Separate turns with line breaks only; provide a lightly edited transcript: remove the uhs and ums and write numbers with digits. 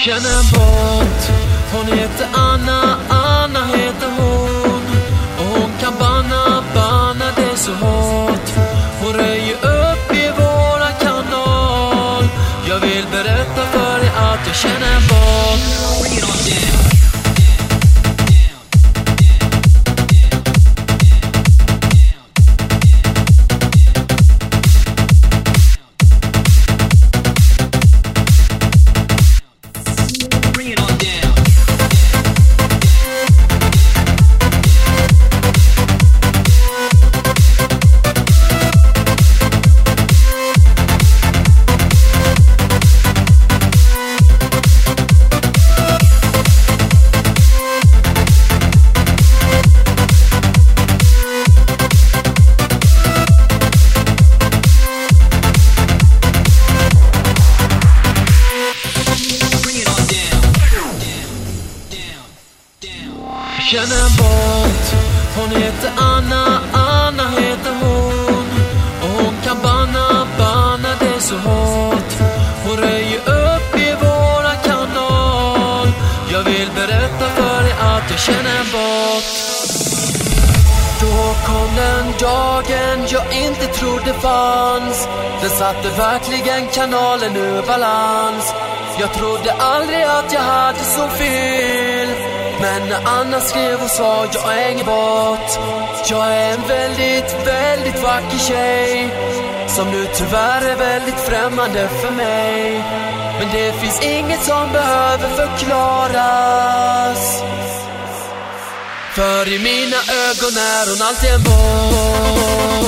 Känner en bort. Hon heter Anna, Anna heter hon. Och hon kan banna det så hårt. Hon röjer upp i våra kanal. Jag vill berätta för dig att jag känner en bort. Känner en bort. Hon heter Anna, Anna heter hon. Och hon kan banna det så hårt. Hon röjer upp i våra kanal. Jag vill berätta för dig att jag känner en bort. Då kom den dagen jag inte trodde fanns. Den satte verkligen kanalen ur balans. Jag trodde aldrig att jag hade så fel. Men när Anna skrev och sa jag är ingen bort. Jag är en väldigt, väldigt vacker tjej som nu tyvärr är väldigt främmande för mig. Men det finns inget som behöver förklaras. För i mina ögon är hon alltid en bort.